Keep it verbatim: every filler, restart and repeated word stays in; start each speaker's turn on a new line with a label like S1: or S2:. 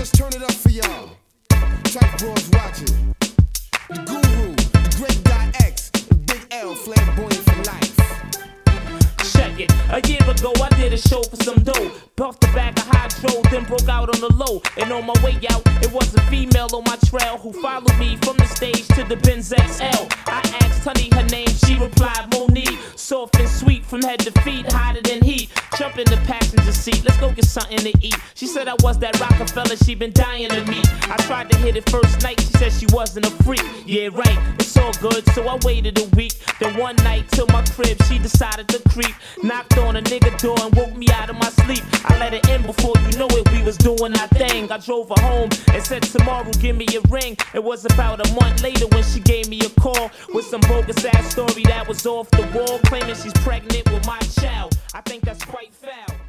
S1: just turn it up for y'all. Type bros watching. The Guru, the Great Dot X, and Big L, flamboyant for life.
S2: Check it. A year ago, I did a show for some dough. Puffed the bag of hydro, then broke out on the low. And on my way out, it was a female on my trail who followed me from the stage to the Benz X L. I asked Honey her name, she replied Monique. Soft and sweet from head to feet, hotter than heat. Jump in the passenger seat, let's go get something to eat. She said I was that Rockefeller she been dying to meet. I tried to hit it first night, she said she wasn't a freak. Yeah, right, it's all good, so I waited a week. Then one night till my crib, she decided to creep. Knocked on a nigga door and woke me out of my sleep. I let her in before you know it, we was doing our thing. I drove her home and said tomorrow give me a ring. It was about a month later when she gave me a call with some bogus ass story that was off the wall, claiming she's pregnant with my child. I think that's quite foul.